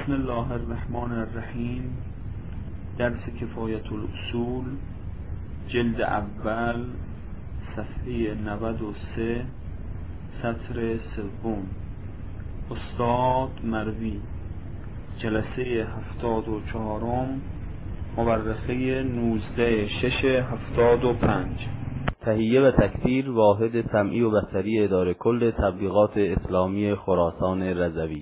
بسم الله الرحمن الرحیم. درس کفایت الاصول، جلد اول، صفحه 93، سطر سوم. استاد مروی، جلسه 74، مورخه 19/6/75. تهیه و تکثیر واحد سمعی و بصری اداره کل تبلیغات اسلامی خراسان رضوی.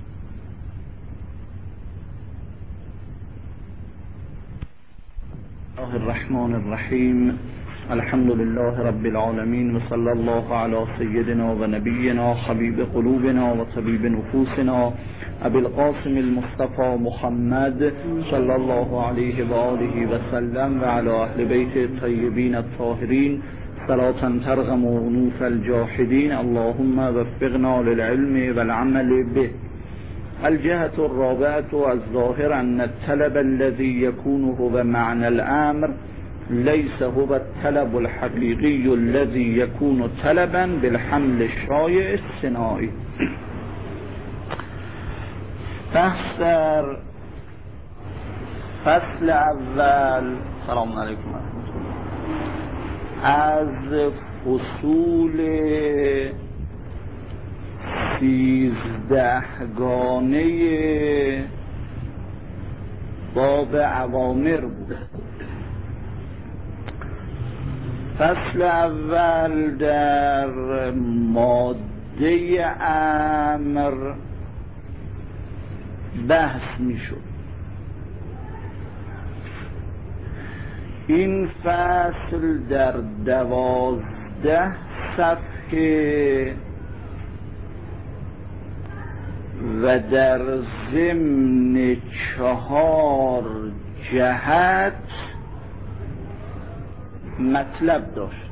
الله الرحمن الرحیم. الحمد لله رب العالمین و صلی الله علی سیدنا و نبینا حبیب قلوبنا و طبیب نفوسنا ابی القاسم المصطفى محمد صلی الله علیه و آله و سلم و علی اهل بیت الطیبین الطاهرین صلاة ترغم انوف الجاحدین. اللهم وفقنا للعلم والعمل به. الجهة الرابعة الظاهر أن الطلب الذي يكون هو معنى الأمر ليس هو الطلب الحقيقي الذي يكون طلبا بالحمل الشائع الصناعي. بحث در فصل اول. سلام علیکم از فصول 13گانه باب اوامر بود. فصل اول در ماده امر بحث می شد. این فصل در 12 صفحه و در ضمن 4 جهت مطلب داشت.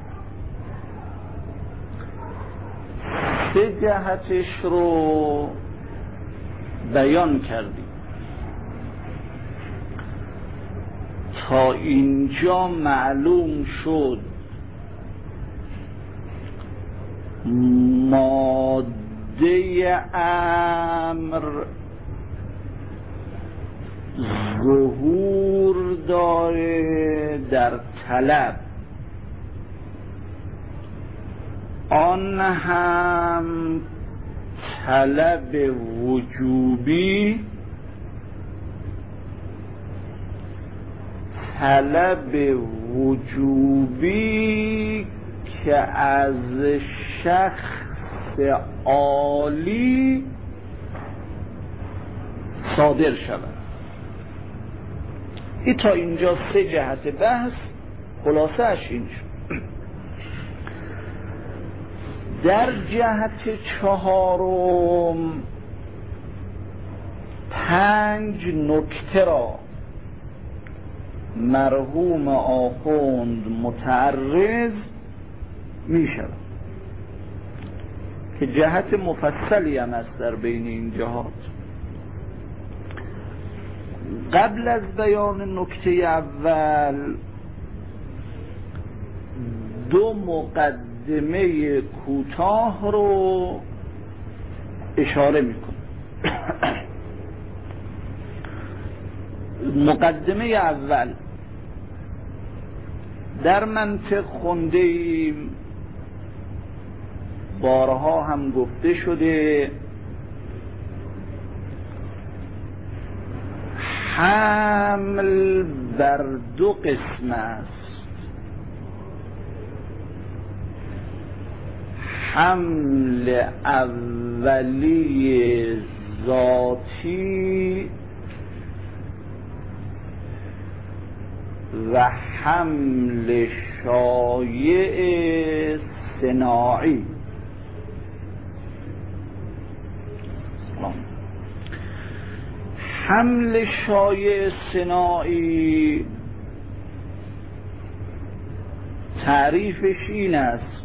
3 جهتش رو بیان کردیم. تا اینجا معلوم شد ماده امر ظهور داره در طلب، آن هم طلب وجوبی، طلب وجوبی که از شخص عالی صادر شود. این تا اینجا 3 جهت بحث، خلاصه اش این شد. در جهت 4 5 نکته را مرحوم آخوند متعرض می شود که جهت مفصلی هم است در بین این جهات. قبل از بیان نکته اول 2 مقدمه کوتاه رو اشاره میکنم. مقدمه اول، در منطق خونده ایم، بارها هم گفته شده، حمل بر 2 قسم است. حمل اولی ذاتی و حمل شایع صناعی. حمل شایع صناعی تعریفش این است: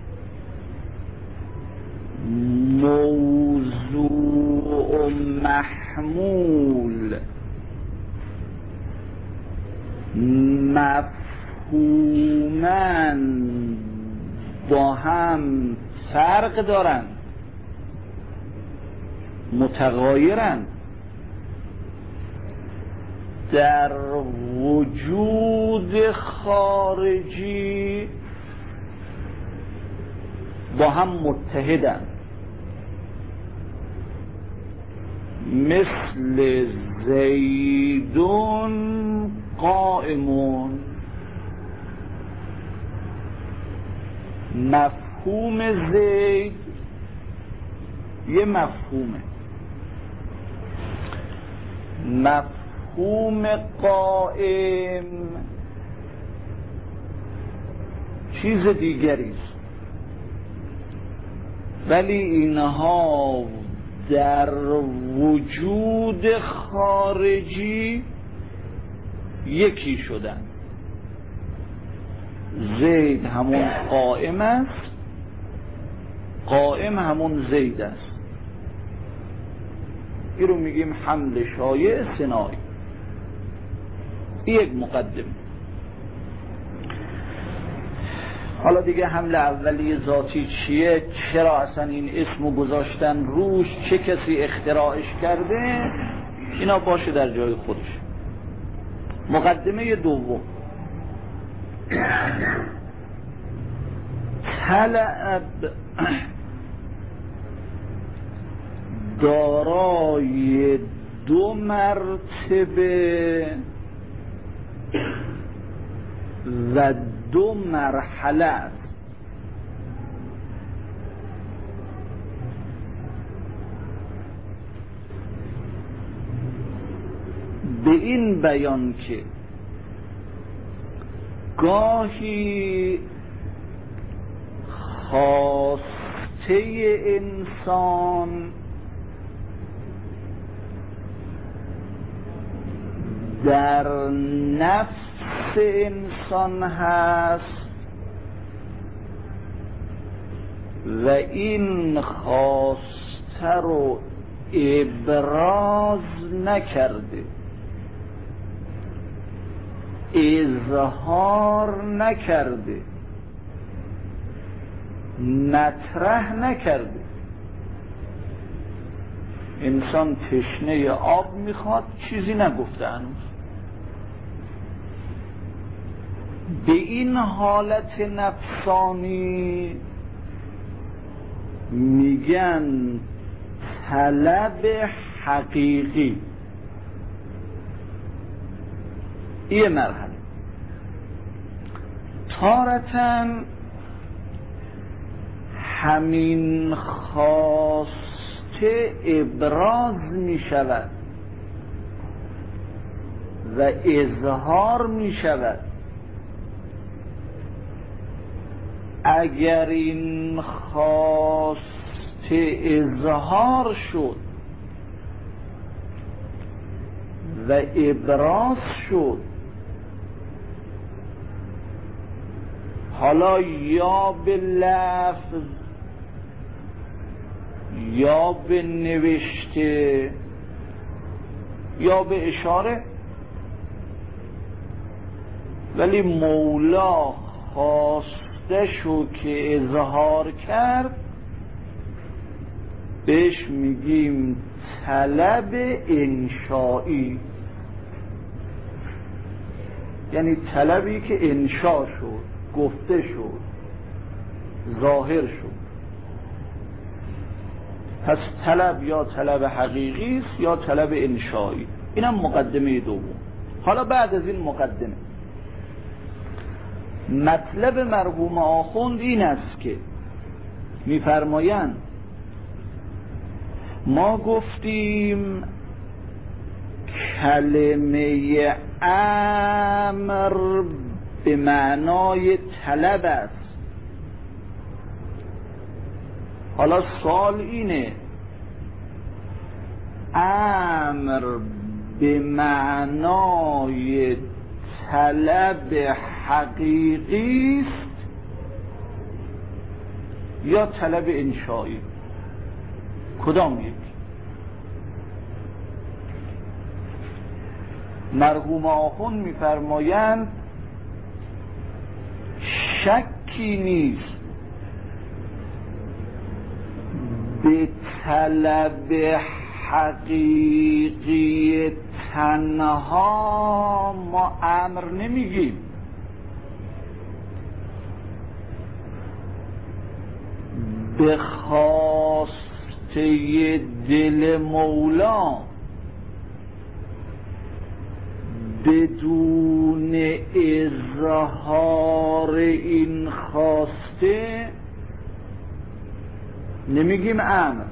موضوع محمول مفهوماً با هم فرق دارند، متغایرند، در وجود خارجی با هم متحدن، مثل زیدون قائمون. مفهوم زید یه مفهومه، مفهوم قائم چیز دیگریست، ولی اینها در وجود خارجی یکی شدن. زید همون قائم است، قائم همون زید است. این رو میگیم حمل شایع ثنایی. یک مقدمه. حالا دیگه حمل اولی ذاتی چیه، چرا اصلا این اسمو گذاشتن روش، چه کسی اختراعش کرده، اینا باشه در جای خودش. مقدمه دوم، طلب دارای دو مرتبه و دو مرحله است. به این بیان که گاهی خواسته انسان در نفس انسان هست و این خواسته رو ابراز نکرده، اظهار نکرده، مطرح نکرده. انسان تشنه آب میخواد، چیزی نگفته هنوز. به این حالت نفسانی میگن طلب حقیقی. این مرحله تارتاً همین خواسته ابراز می شود و اظهار می شود. اگر این خواسته اظهار شد و ابراز شد، حالا یا به لفظ یا به نوشته یا به اشاره، ولی مولا خواستشو که اظهار کرد بهش میگیم طلب انشایی، یعنی طلبی که انشا شد، گفته شد، ظاهر شد. پس طلب یا طلب حقیقی است یا طلب انشایی. اینم مقدمه دوم. حالا بعد از این مقدمه مطلب مرحوم آخوند این است که میفرمایند ما گفتیم کلمه امر به معنای طلب است. حالا سوال اینه، امر به معنای طلب حقیقی است یا طلب انشایی؟ کدام یک؟ مرحوم آخوند میفرمایند شکی نیست به طلب حقیقی تنها ما امر نمیگیم، به خواسته دل مولا بدون اظهار این خواسته نمیگیم امر،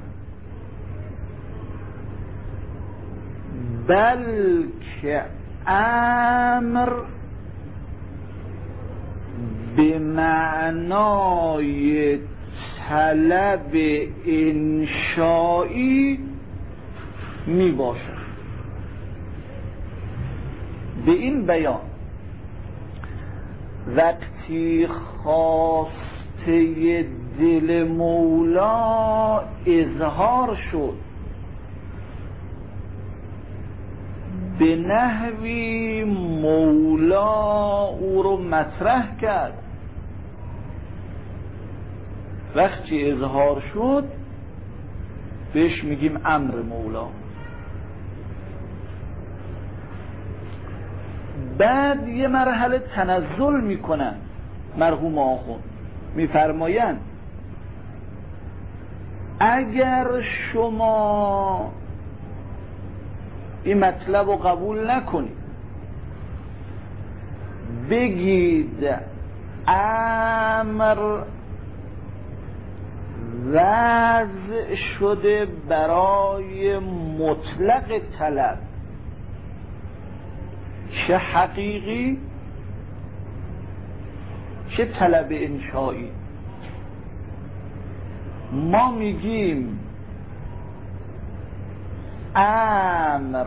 بلکه امر به معنای طلب انشایی می باشد. به این بیان وقتی خواسته دل مولا اظهار شد، به نحوی مولا او رو مطرح کرد، وقتی اظهار شد بهش میگیم امر مولا. بعد یه مرحله تنزل میکنن مرحوم آخوند، میفرمایند اگر شما این مطلب رو قبول نکنید، بگید امر وضع شده برای مطلق طلب، چه حقیقی چه طلب انشایی. ما میگیم امر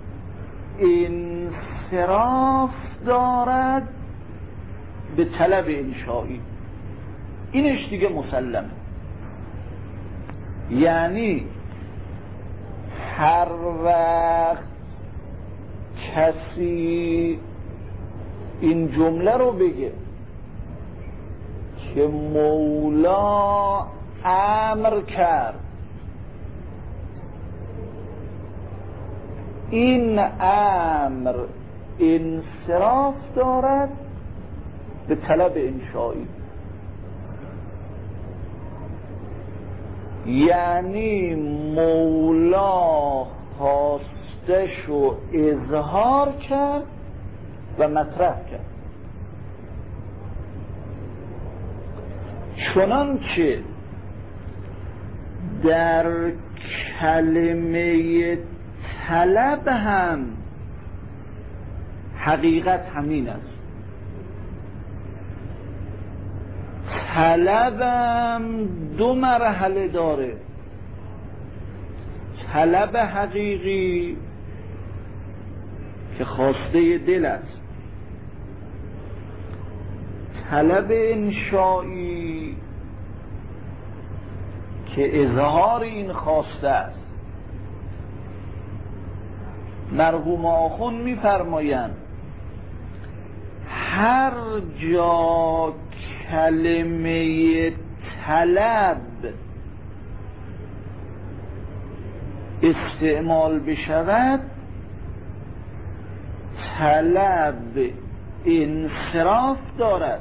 انصراف دارد به طلب انشایی، اینش دیگه مسلمه. یعنی هر وقت کسی این جمله رو بگه که مولا امر کرد، این امر انصراف دارد به طلب انشایی. یعنی مولا خواستشو اظهار کرد و مطرح کرد، چنانچه در کلمه طلب هم حقیقت همین است. طلبم دو مرحله داره، طلب حقیقی که خواسته دل است، طلب انشایی که اظهار این خواسته است. مرحوم آخوند می‌فرمایند هر جا کلمه طلب استعمال بشود، طلب انصراف دارد،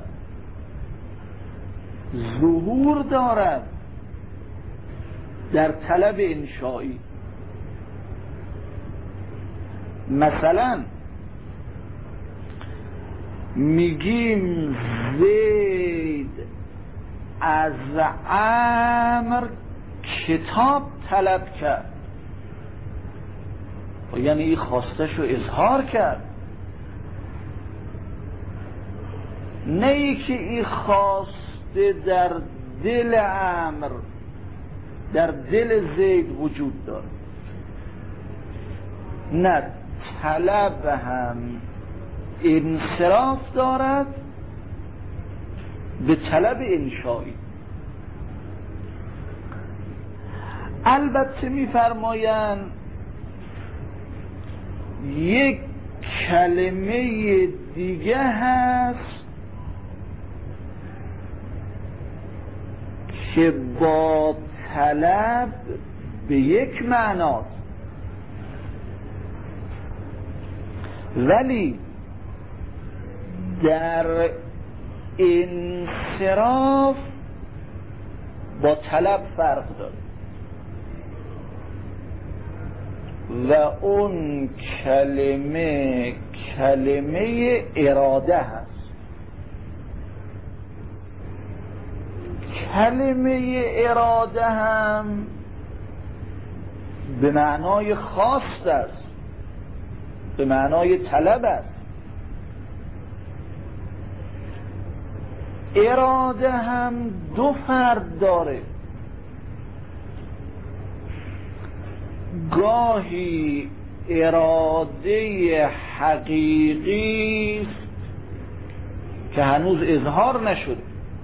ظهور دارد در طلب انشایی. مثلا میگیم زید از عمرو کتاب طلب کرد، یعنی این خواستش رو اظهار کرد، نه ای که این خواسته در دل عمرو در دل زید وجود داره. نه، طلب هم انصراف دارد به طلب انشایی. البته میفرمایند یک کلمه دیگه هست که با طلب به یک معناست، ولی در انصراف با طلب فرق داره و اون کلمه اراده هست. کلمه اراده هم به معنای خاص است، به معنای طلب است. اراده هم دو فرد داره، گاهی اراده حقیقی است که هنوز اظهار نشده،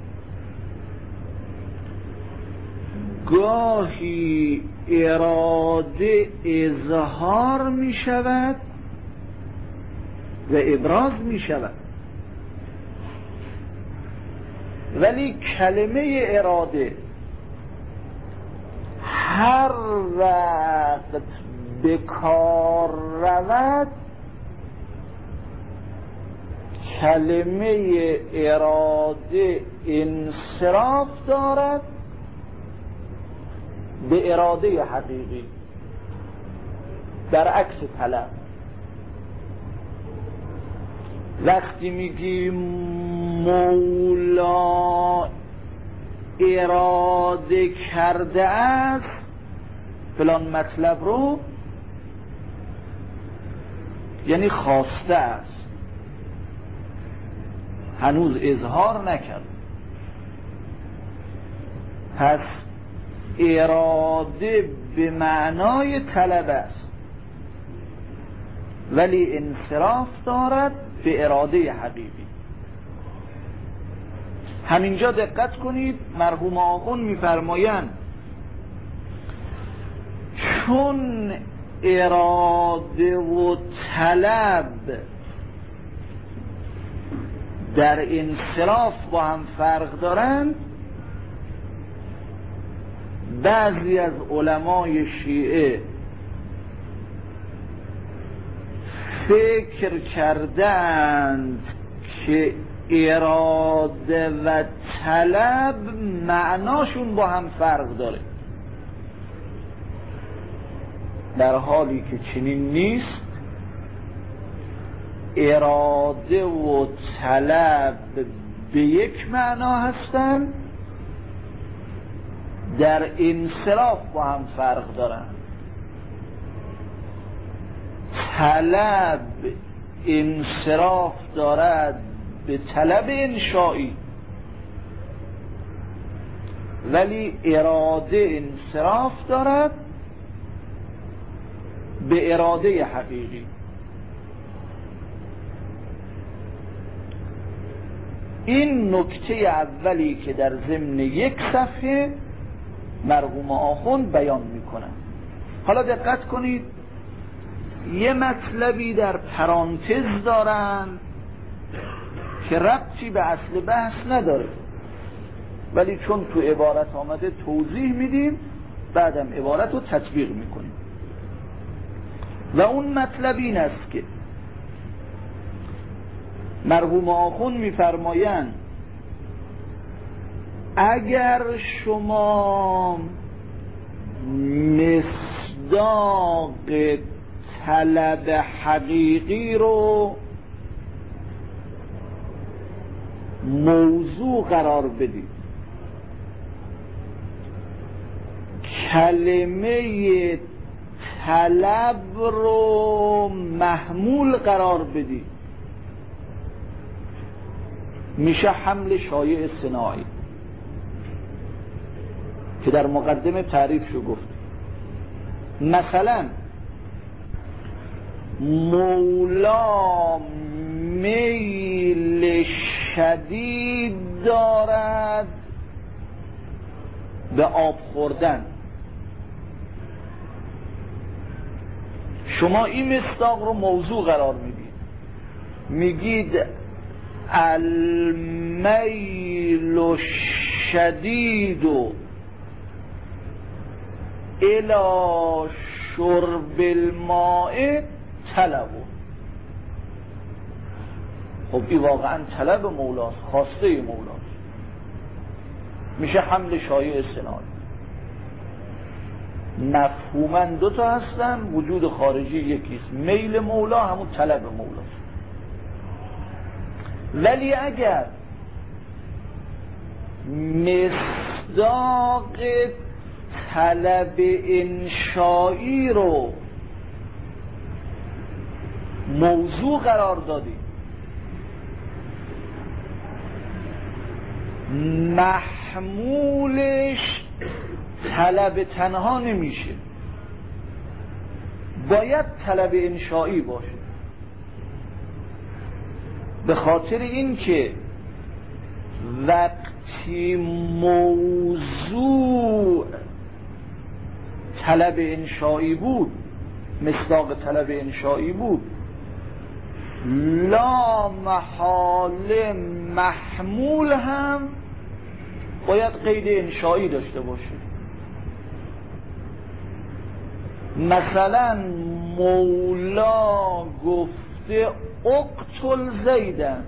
گاهی اراده اظهار می شود و ابراز می شود. ولی کلمه اراده هر وقت به کار رود، کلمه اراده انصراف دارد به اراده حقیقی، برعکس طلب. وقتی میگی مولا اراده کرده است فلان مطلب رو، یعنی خواسته است، هنوز اظهار نکرد. پس اراده به معنای طلب است ولی انصراف دارد به اراده حقیقی. همینجا دقت کنید، مرحوم آخوند میفرمایند چون اراده و طلب در انصراف با هم فرق دارند، بعضی از علمای شیعه فکر کردند که اراده و طلب معناشون با هم فرق داره، در حالی که چنین نیست. اراده و طلب به یک معنا هستند، در انصراف با هم فرق دارند. طلب انصراف دارد به طلب انشایی، ولی اراده انصراف دارد به اراده حقیقی. این نکته اولی که در ضمن یک صفحه مرحوم آخوند بیان میکنن. حالا دقت کنید، یه مطلبی در پرانتز دارن که ربطی به اصل بحث نداره، ولی چون تو عبارت آمده توضیح میدیم، بعدم عبارت رو تطبیق میکنیم. و اون مطلب این است که مرحوم آخوند میفرمایند اگر شما مصداق طلب حقیقی رو موضوع قرار بدید، کلمه طلب رو محمول قرار بدید، میشه حمل شایع صناعی که در مقدمه تعریفشو گفت. مثلا مولا میل شدید دارد به آب خوردن، شما این مصداق رو موضوع قرار میدید، میگید المیل شدید الی شرب الماء طلب. خب این واقعا طلب مولاست، خواسته مولاست، میشه حمل شایع صناعی. مفهوما دو تا هستن، وجود خارجی یکیست، میل مولا همون طلب مولاست. ولی اگر مصداق طلب انشایی رو موضوع قرار دادیم، محمولش طلب تنها نمیشه، باید طلب انشایی باشه. به خاطر این که وقتی موضوع طلب انشایی بود، مصداق طلب انشایی بود، لا محال محمول هم باید قید انشایی داشته باشه. مثلا مولا گفته اقتل زیدن،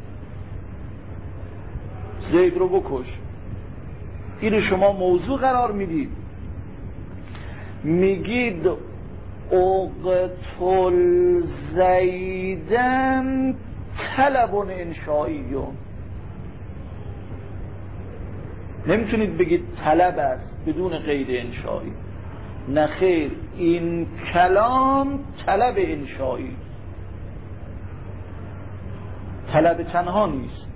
زید رو بکش، این رو شما موضوع قرار میدید، میگید اقتل زیدن طلب انشائیون. نمیتونید بگید طلب است بدون قید انشایی. نه خیر، این کلام طلب انشایی، طلب تنها نیست.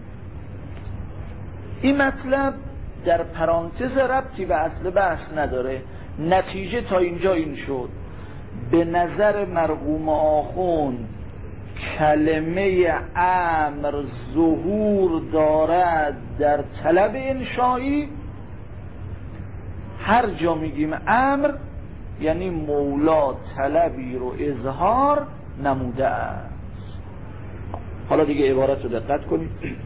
این مطلب در پرانتز ربطی به اصل بحث نداره. نتیجه تا اینجا این شد: به نظر مرحوم آخوند کلمه امر ظهور دارد در طلب انشایی. هر جا میگیم امر یعنی مولا طلبی رو اظهار نموده است. حالا دیگه عبارت رو دقت کنید.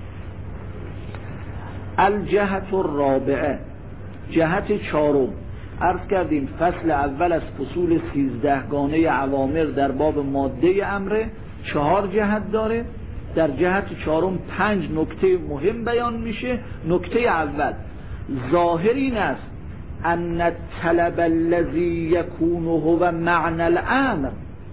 الجهت الرابعه، جهت چهارم. عرض کردیم فصل اول از فصول 13 گانه اوامر در باب ماده امره 4 جهت داره. در جهت چهارم 5 نکته مهم بیان میشه. نکته اول، ظاهر این است ان الطلب الذی یکون هو معنی الامر،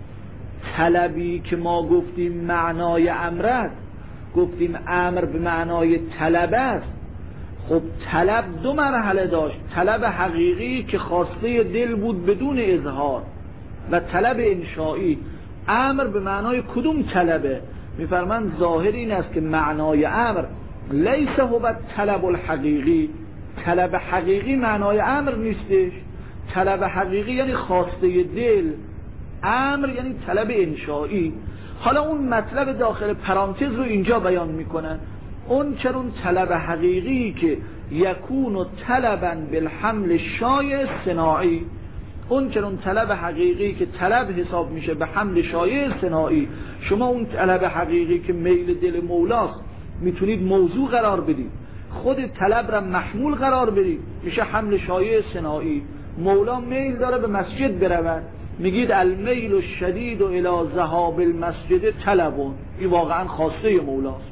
طلبی که ما گفتیم معنای امر است، گفتیم امر به معنای طلب است. خب طلب دو مرحله داشت: طلب حقیقی که خواسته دل بود بدون اظهار، و طلب انشایی. امر به معنای کدوم طلبه؟ میفرمند ظاهر این است که معنای امر لیس هو طلب الحقیقی، طلب حقیقی معنای امر نیستش. طلب حقیقی یعنی خواسته دل، امر یعنی طلب انشایی. حالا اون مطلب داخل پرانتز رو اینجا بیان میکنن. اون چرون طلب حقیقی که یکون طلبا بالحمل شایع صناعی، اون چرون طلب حقیقی که طلب حساب میشه به حمل شایع صناعی. شما اون طلب حقیقی که میل دل مولاست میتونید موضوع قرار بدید، خود طلب را محمول قرار بدید، میشه حمل شایع صناعی. مولا میل داره به مسجد برود، میگید المیل الشدید و الی ذهاب المسجد طلبون، این واقعا خواسته مولاست.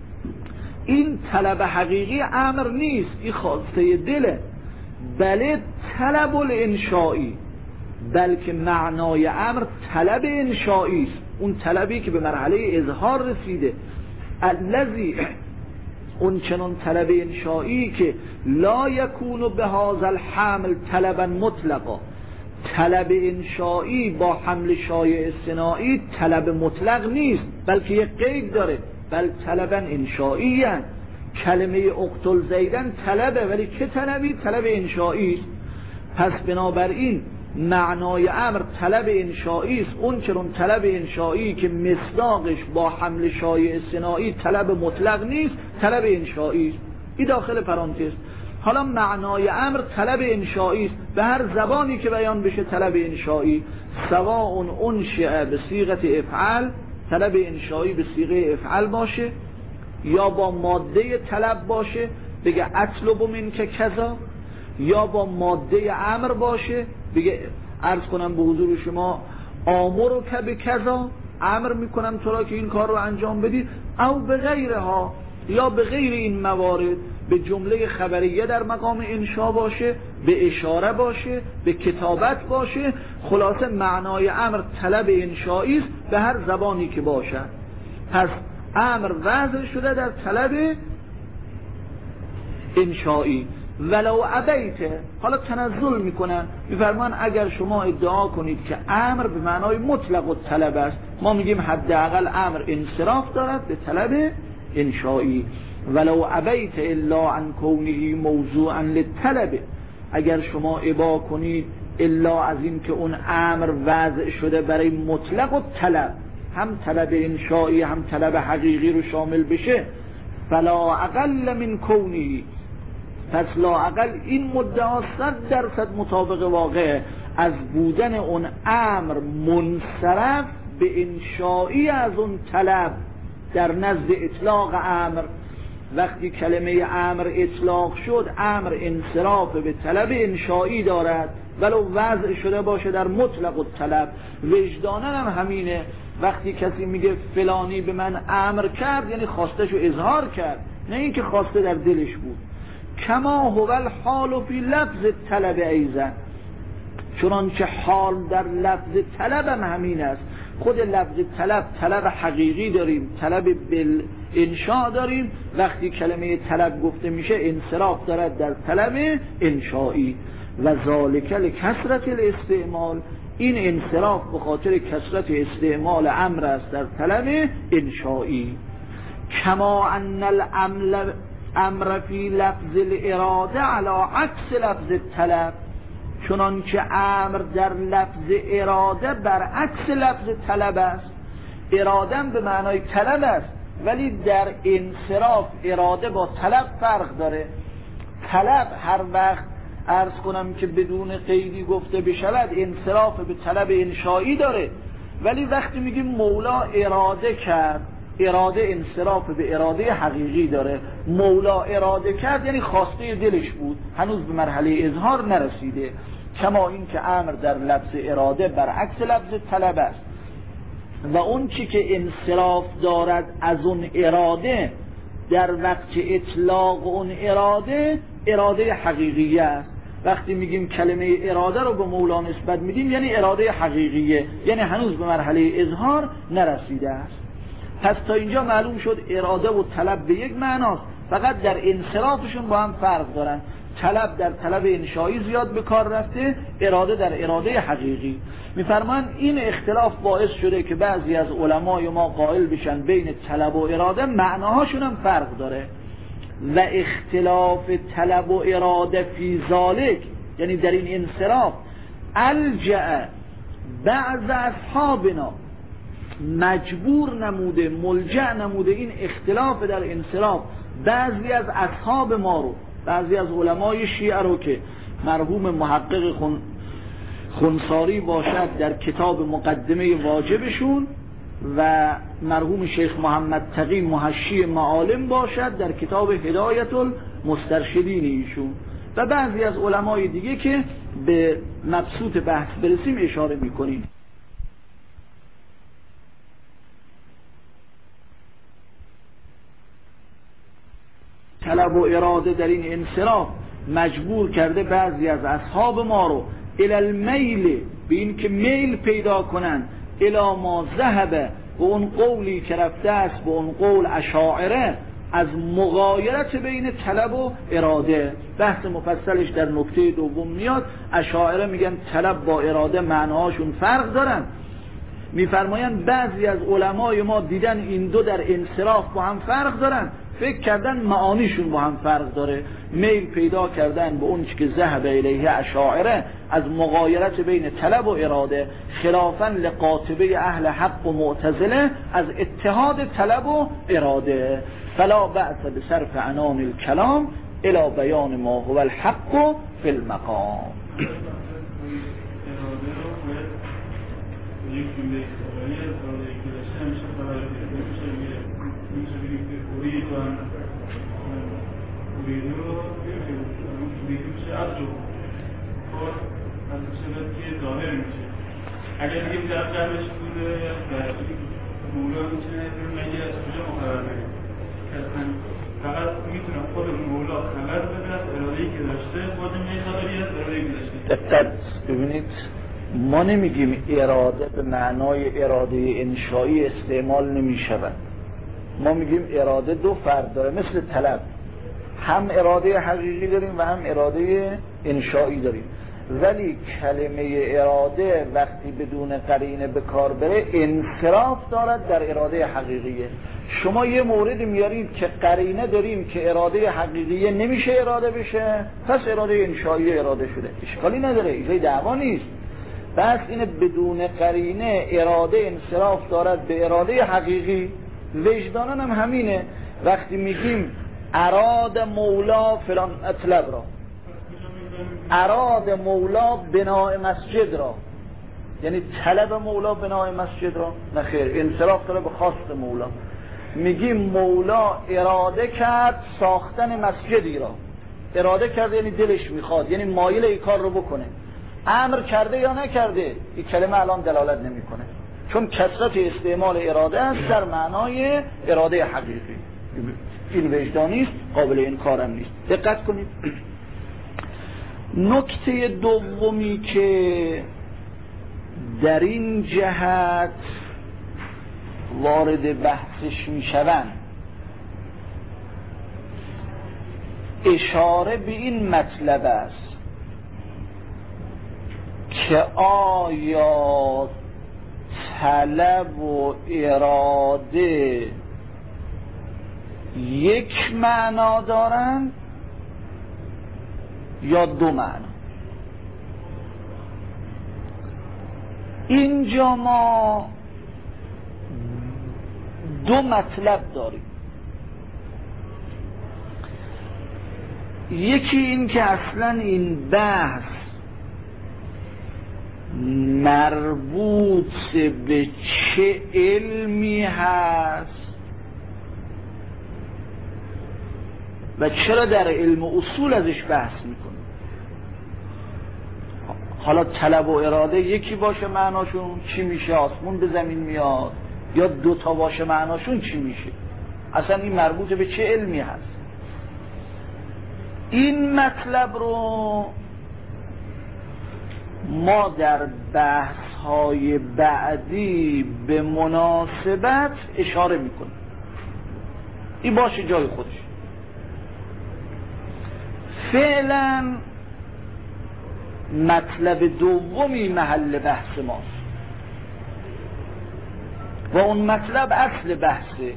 این طلب حقیقی امر نیست، این خواسته دله. بله طلب الانشایی، بلکه معنای امر طلب انشایی است، اون طلبی که به مرحله اظهار رسیده. الذی، اون چنان طلب انشایی که لا یکون به هذا الحمل طلبا مطلقا، طلب انشایی با حمل شایع صناعی طلب مطلق نیست، بلکه یک قید داره: بل طلبا انشایی. کلمه اقتل زیدن طلبه، ولی چه طلبی؟ طلب انشایی است. پس بنابراین معنای امر طلب انشایی است. اون چنون طلب انشایی که مصداقش با حمل شایع صناعی طلب مطلق نیست، طلب انشایی است. این داخل پرانتز. حالا معنای امر طلب انشایی است، به هر زبانی که بیان بشه طلب انشایی. سواء انشئ به صیغه افعل، طلب انشایی به صیغه افعل باشه، یا با ماده طلب باشه بگه اطلب منک کذا، یا با ماده امر باشه بگه عرض کنم به حضور شما آمرک بکذا، امر میکنم تو را که این کار رو انجام بدی، او به غیرها، یا به غیر این موارد، به جمله خبریه در مقام انشا باشه، به اشاره باشه، به کتابت باشه. خلاصه معنای امر طلب انشایی است به هر زبانی که باشد. پس امر وضع شده در طلب انشایی. ولو ابیته، حالا تنزل میکنن، میفرمان اگر شما ادعا کنید که امر به معنای مطلق و طلب است، ما میگیم حداقل امر انصراف دارد به طلب انشایی. ولو ابیت الا عن کونه موضوعا للطلب، اگر شما ابا کنید الا از این که اون امر وضع شده برای مطلق و طلب، هم طلب انشایی هم طلب حقیقی رو شامل بشه، فلا اقل من کونه، پس لااقل این مدعا 100% مطابق واقع از بودن اون امر منصرف به انشایی از اون طلب در نزد اطلاق امر. وقتی کلمه امر اطلاق شد، امر انصراف به طلب انشایی دارد ولو وضع شده باشه در مطلق و طلب. وجدانن هم همینه، وقتی کسی میگه فلانی به من امر کرد یعنی خواستشو اظهار کرد، نه اینکه خواسته در دلش بود. کما هو الحال فی لفظ طلب ایزن، چنانچه حال در لفظ طلب هم همین است. خود لفظ طلب، طلب حقیقی داریم، طلب بالانشاء داریم. وقتی کلمه طلب گفته میشه انصراف دارد در طلب انشایی. و ذالک لکثرت الاستعمال، این انصراف به خاطر کثرت استعمال امر است در طلب انشایی. کما ان امر فی لفظ الاراده علی عکس لفظ طلب، چنانکه امر در لفظ اراده برعکس لفظ طلب است. اراده به معنای طلب است، ولی در انصراف اراده با طلب فرق داره. طلب هر وقت عرض کنم که بدون قیدی گفته بشود انصراف به طلب انشایی داره، ولی وقتی میگیم مولا اراده کرد، اراده انصراف به اراده حقیقی داره. مولا اراده کرد یعنی خواسته دلش بود، هنوز به مرحله اظهار نرسیده. کما این که امر در لفظ اراده برعکس لفظ طلب است و اون چی که انصراف دارد از اون اراده در وقت اطلاق اون اراده حقیقیه است. وقتی میگیم کلمه اراده رو به مولا نسبت میدیم یعنی اراده حقیقیه، یعنی هنوز به مرحله اظهار نرسیده است. پس تا اینجا معلوم شد اراده و طلب به یک معناست، فقط در انصرافشون با هم فرق دارن. طلب در طلب انشایی زیاد به کار رفته، اراده در اراده حقیقی. میفرمان این اختلاف باعث شده که بعضی از علمای ما قائل بشن بین طلب و اراده معناهاشون هم فرق داره. و اختلاف طلب و اراده فی ذالک، یعنی در این انصراف، الجأ بعض اصحابنا، مجبور نموده، ملجأ نموده این اختلاف در انصراف بعضی از اصحاب ما رو، بعضی از علمای شیعه رو که مرحوم محقق خنساری باشد در کتاب مقدمه واجبشون و مرحوم شیخ محمد تقی محشی معالم باشد در کتاب هدایت المسترشدین ایشون و بعضی از علمای دیگه که به مبسوط بحث برسیم اشاره میکنیم. طلب و اراده در این انصراف مجبور کرده بعضی از اصحاب ما رو الی المیل، به این که میل پیدا کنن، الی ما ذهب، به اون قولی که رفته است، به اون قول اشاعره، از مغایرت بین طلب و اراده. بحث مفصلش در نکته دوم میاد. اشاعره میگن طلب با اراده معناهاشون فرق دارن. میفرمایند بعضی از علمای ما دیدن این دو در انصراف با هم فرق دارن، فکر کردن معانیشون با هم فرق داره، میل پیدا کردن به اون که ذهب الیه اشاعره از مغایرت بین طلب و اراده، خلافاً لقاطبه اهل حق و معتزله از اتحاد طلب و اراده. فلا بأس بصرف عنان الکلام الی بیان ما هو الحق فی المقام. اگر بگیم در قبلش بوده مولا میتونه مگه از کجا مقرر بگیم که فقط میتونم خود مولا خبر بده از اراده‌ای که داشته خود میخبری از اراده‌ای که داشته. دقت ببینید، ما نمیگیم اراده به معنای اراده انشایی استعمال نمی شود. ما میگیم اراده دو فرد داره، مثل طلب، هم اراده حقیقی داریم و هم اراده انشایی داریم. ولی کلمه اراده وقتی بدون قرینه به کار بره انصراف دارد در اراده حقیقیه. شما یه مورد میارید که قرینه داریم که اراده حقیقیه نمیشه اراده بشه، پس اراده انشایی اراده شده، اشکالی نداره، اینجای دعوا نیست. بس اینه بدون قرینه اراده انصراف دارد به اراده حقیقی. وجدانان هم همینه، وقتی میگیم اراد مولا فلان اطلب را، اراد مولا بناء مسجد را، یعنی طلب مولا بناء مسجد را؟ نه خیر، انصراف داره به خواست مولا. میگیم مولا اراده کرد ساختن مسجدی را، اراده کرده یعنی دلش میخواد، یعنی مایل این کار رو بکنه. امر کرده یا نکرده این کلمه الان دلالت نمیکنه، چون کثرت استعمال اراده است در معنای اراده حقیقی. این وجدانی است، قابل انکار هم نیست. دقت کنید. نکته دومی که در این جهت وارد بحثش میشوند اشاره به این مطلب است که آیا طلب و اراده یک معنا دارند یا دو معنا. اینجا ما دو مطلب داریم. یکی این که اصلا این بحث مربوط به چه علمی هست و چرا در علم اصول ازش بحث میکنه. حالا طلب و اراده یکی باشه معناشون چی میشه، آسمون به زمین میاد، یا دوتا باشه معناشون چی میشه، اصلا این مربوط به چه علمی هست. این مطلب رو ما در بحث‌های بعدی به مناسبت اشاره میکنیم. این باشه جای خودش. فعلا مطلب دومی محل بحث ماست و اون مطلب اصل بحثه.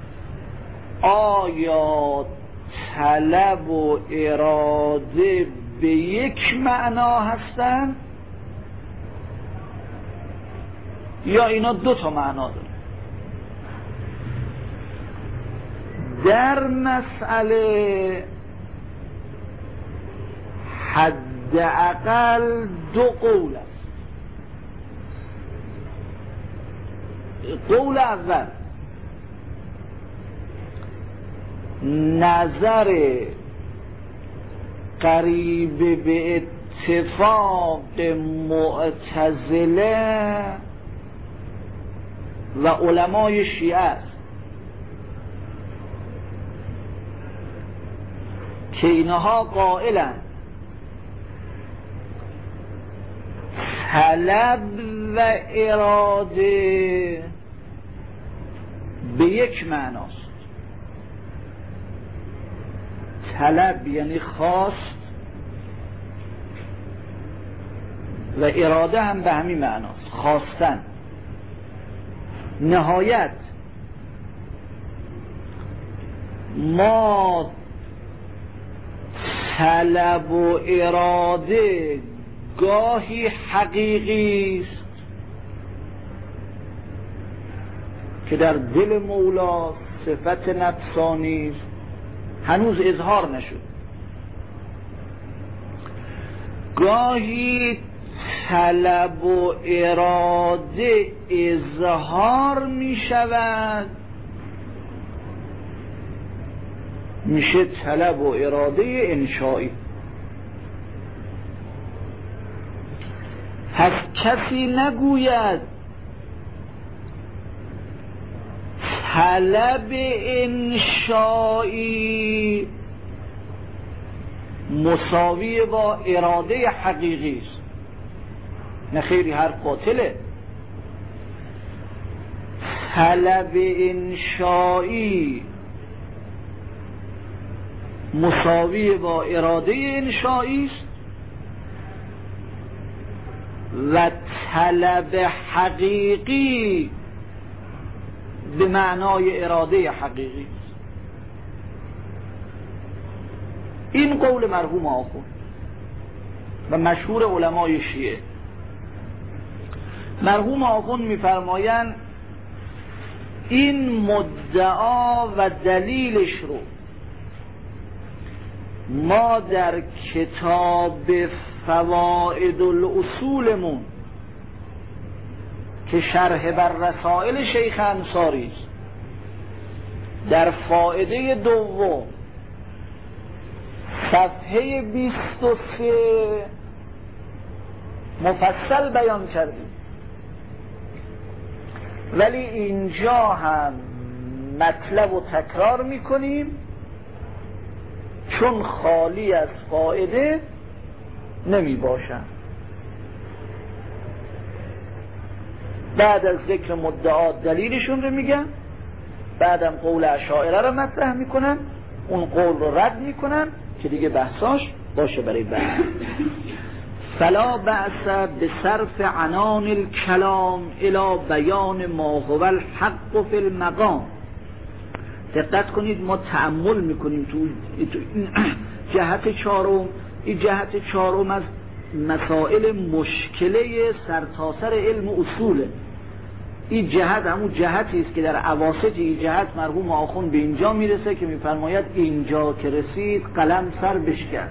آیا طلب و اراده به یک معنا هستن یا اینا دو تا معنا دارن؟ در مسئله حداقل دو قول است. قول اول نظر قریب به اتفاق معتزله و علمای شیعه است که اینها قائلند طلب و اراده به یک معناست. طلب یعنی خواست و اراده هم به همین معناست، خواستن. نهایت ما طلب و اراده گاهی حقیقی است که در دل مولا صفت نفسانی است، هنوز اظهار نشد. گاهی طلب و اراده اظهار می شود، میشه طلب و اراده انشایی. پس کسی نگوید طلب انشایی مساوی با اراده حقیقی است. نه خیلی، حرف باطله. طلب انشایی مساوی با اراده انشایی است و طلب حقیقی به معنای اراده حقیقی است. این قول مرحوم آخوند و مشهور علمای شیعه. مرحوم آخوند می‌فرمایند این مدعا و دلیلش رو ما در کتاب فوائد الاصولمون که شرح بر رسائل شیخ انصاری است در فائده دوم صفحه 23 مفصل بیان کردیم، ولی اینجا هم مطلب رو تکرار میکنیم چون خالی از فائده نمی باشن. بعد از ذکر مدعا دلیلشون رو میگن، بعدم قول اشاعره رو مطرح میکنن، اون قول رو رد میکنن که دیگه بحثاش باشه برای بحث. فلا بأس بصرف عنان الكلام الى بیان ما هو الحق فی المقام. دقت کنید، ما تأمل میکنیم تو این جهت چهارم. این جهت چهارم از مسائل مشکله سرتاسر علم اصوله. این جهت همون جهتی است که در اواسط این جهت مرحوم آخوند به اینجا میرسه که میفرماید اینجا که رسید قلم سر بشکست.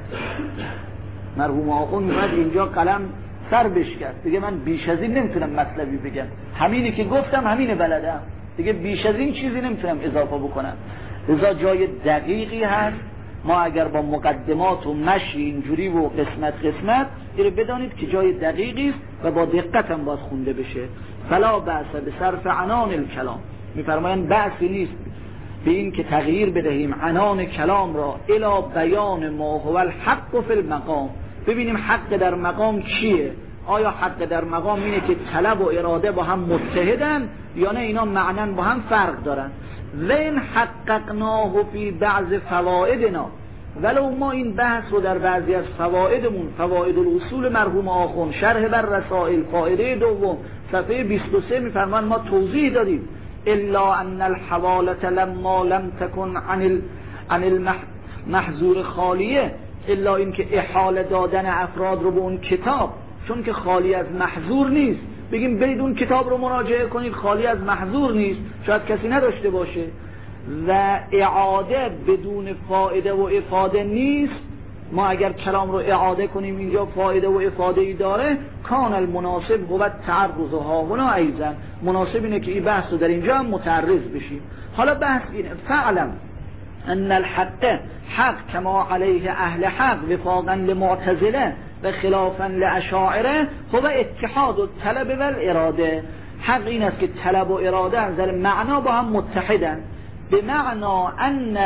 مرحوم آخوند میفرماید اینجا قلم سر بشکست، دیگه من بیش از این نمیتونم مطلبی بگم، همینی که گفتم همینه بلدم، دیگه بیش از این چیزی نمیتونم اضافه بکنم. لذا جای دقیقی هست. ما اگر با مقدمات و مشی اینجوری و قسمت اینو بدانید که جای دقیقی است و با دقت هم باید خونده بشه. فلا بأس بصرف عنان الکلام، میفرمایند بأسی نیست به این که تغییر بدهیم عنان کلام را الی بیان ما هو الحق فی المقام. ببینیم حق در مقام چیه؟ آیا حق در مقام اینه که طلب و اراده با هم متحدن یا نه اینا معنن با هم فرق دارن؟ وین حققناه فی بعض فوائدنا، ولو ما این بحث رو در بعضی از فوائدمون، فوائد الاصول مرحوم آخوند شرح بر رسائل فائده دوم صفحه 23 میفرمان ما توضیح دادیم، الا ان الحوالة لما لم تكن عن المحظور خالیه، الا این که احاله دادن افراد رو به اون کتاب چون که خالی از محظور نیست، بگیم برید اون کتاب رو مراجعه کنید، خالی از محظور نیست، شاید کسی نداشته باشه، و اعاده بدون فایده و افاده نیست. ما اگر کلام رو اعاده کنیم اینجا فایده و افاده ای داره، کان المناسب هو تعرض ها هنا ایضا، مناسب اینه که این بحث رو در اینجا هم متعرض بشیم. حالا بحث اینه، فعلم ان الحق حق کما علیه اهل حق وفاقا لمعتزله و خلافا لاشاعره هو اتحاد الطلب و الاراده. حق این است که طلب و اراده از نظر معنا با هم متحدن، به معنا ان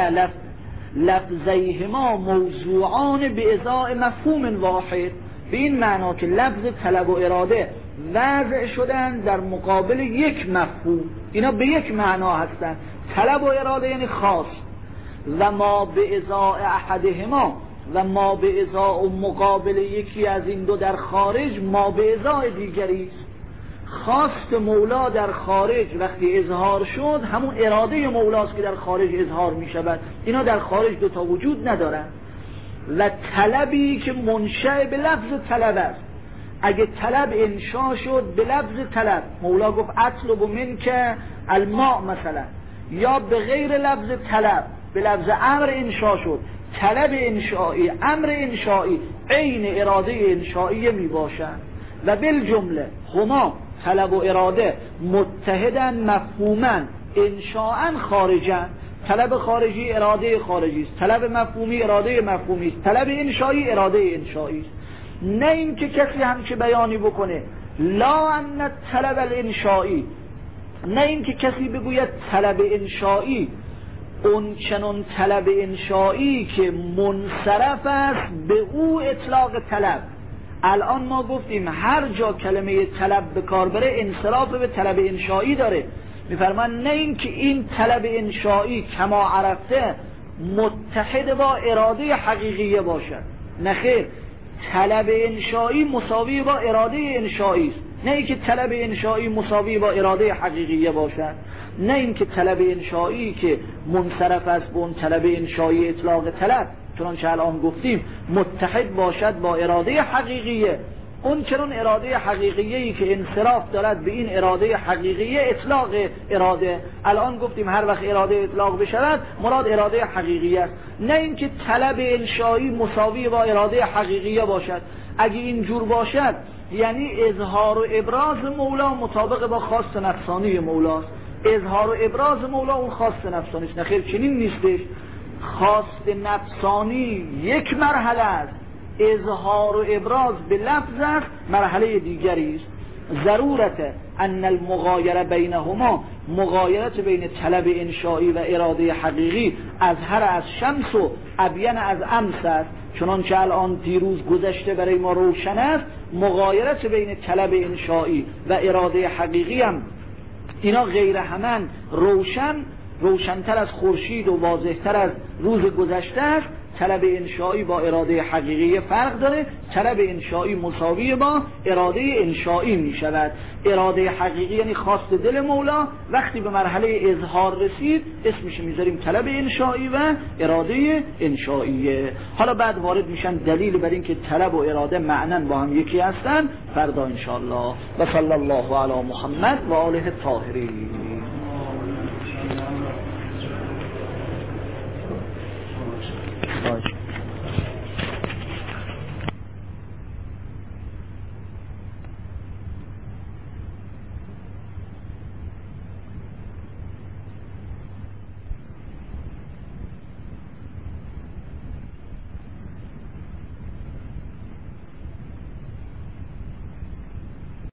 لفظیهما موضوعان به ازای مفهوم واحد، به این معنا که لفظ طلب و اراده وضع شدن در مقابل یک مفهوم، اینا به یک معنا هستن. طلب و اراده یعنی خاص، و ما به ازای احدهما و ما به ازای مقابل یکی از این دو در خارج ما به ازای دیگری است. خواست مولا در خارج وقتی اظهار شد همون اراده مولاست که در خارج اظهار می شود، اینا در خارج دوتا وجود ندارن. و طلبی که منشأ به لفظ طلب است، اگه طلب انشا شد به لفظ طلب، مولا گفت اطلب منک الماء مثلا، یا به غیر لفظ طلب به لفظ امر انشا شد، طلب انشایی امر انشایی عین اراده انشایی می باشند. و بالجمله هما طلب و اراده متحدن مفهوما انشاء خارجا. طلب خارجی اراده خارجی است، طلب مفهومی اراده مفهومی است، طلب انشایی اراده انشایی است. نه این که کسی همچه بیانی بکنه لا ان طلب الانشائی، نه این که کسی بگوید طلب انشائی اون چنان طلب انشائی که منصرف است به او اطلاق طلب. الان ما گفتیم هر جا کلمه طلب به کار بره انصراف به طلب انشائی داره. میفرمان نه این که این طلب انشائی کما عرفته متحد با اراده حقیقیه باشد، نه خیر، طلب انشائی مساوی با اراده انشائی است. نه اینکه طلب انشائی مساوی با اراده حقیقیه باشد، نه اینکه طلب انشائی که منصرف است به اون طلب انشائی اطلاق طلب چنانچه الان گفتیم متحد باشد با اراده حقیقیه. اون چنان اراده حقیقیه‌ای که انصراف دارد به این اراده حقیقیه اطلاق اراده. الان گفتیم هر وقت اراده اطلاق بشود مراد اراده حقیقیه است، نه اینکه طلب انشائی مساوی با اراده حقیقیه باشد. اگه اینجور باشد یعنی اظهار و ابراز مولا مطابق با خواست نفسانی مولاست. اظهار و ابراز مولا اون خواست نفسانی است، نه خیر چنین نیستش. خواست نفسانی یک مرحله است، اظهار و ابراز به لفظ است مرحله دیگری است. ضرورت ان المغایره بینهما، مغایرت بین طلب انشائی و اراده حقیقی اظهر از شمس و ابین از امس است. چنانچه الان دیروز گذشته برای ما روشن است، مغایرت بین طلب انشائی و اراده حقیقی هم اینا غیر همان روشنتر از خورشید و واضحتر از روز گذشته است. طلب انشائی با اراده حقیقی فرق داره، طلب انشائی مساوی با اراده انشائی می شود. اراده حقیقی یعنی خواست دل مولا، وقتی به مرحله اظهار رسید اسمش میذاریم طلب انشائی و اراده انشائیه. حالا بعد وارد میشن دلیل بر این که طلب و اراده معنن با هم یکی هستن فردا انشاءالله. و صلی الله علی محمد و آله الطاهرین.